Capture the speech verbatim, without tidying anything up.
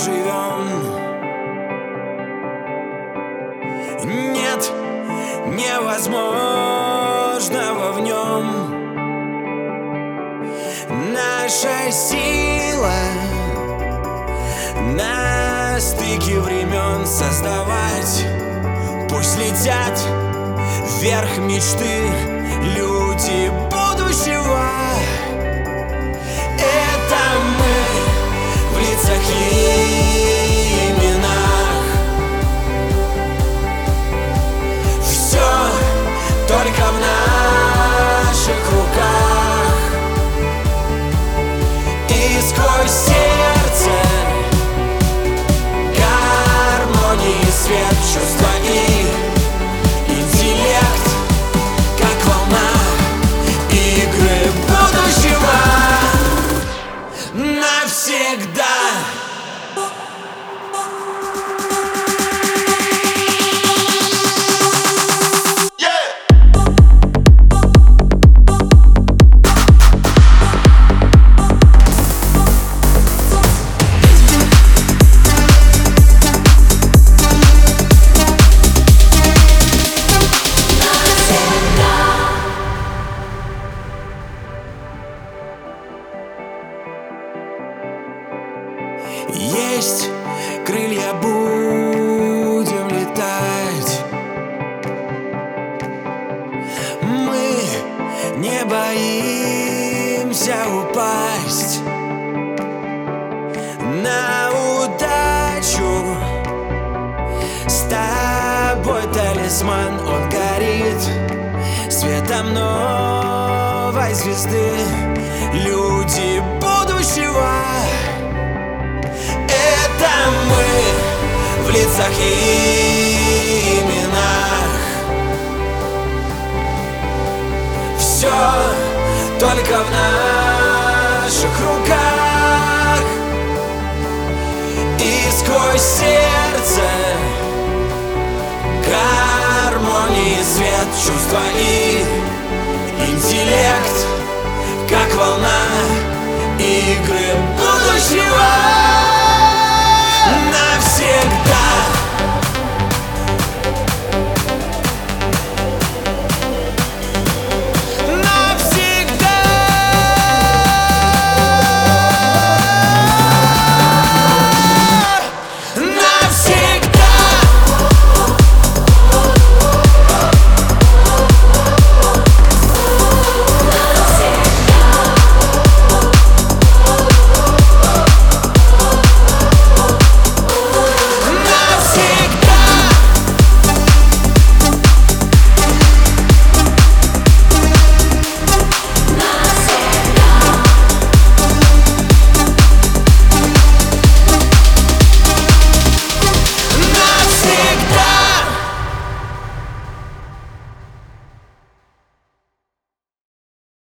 живем. Нет невозможного в нем. Наша сила на стыке времен создавать. Пусть летят вверх мечты люди будущего. Это мы в лицах и именах. Все только в наших руках. И сквозь сердце гармонии свет, чувства и интеллект, как волна игры будущего навсегда. Есть крылья, будем летать. Мы не боимся упасть. На удачу с тобой талисман, он горит светом новой звезды. Люди будущего, мы в лицах и именах. Все только в наших руках. И сквозь сердце гармонии свет, чувства и интеллект, как волна игры будущего.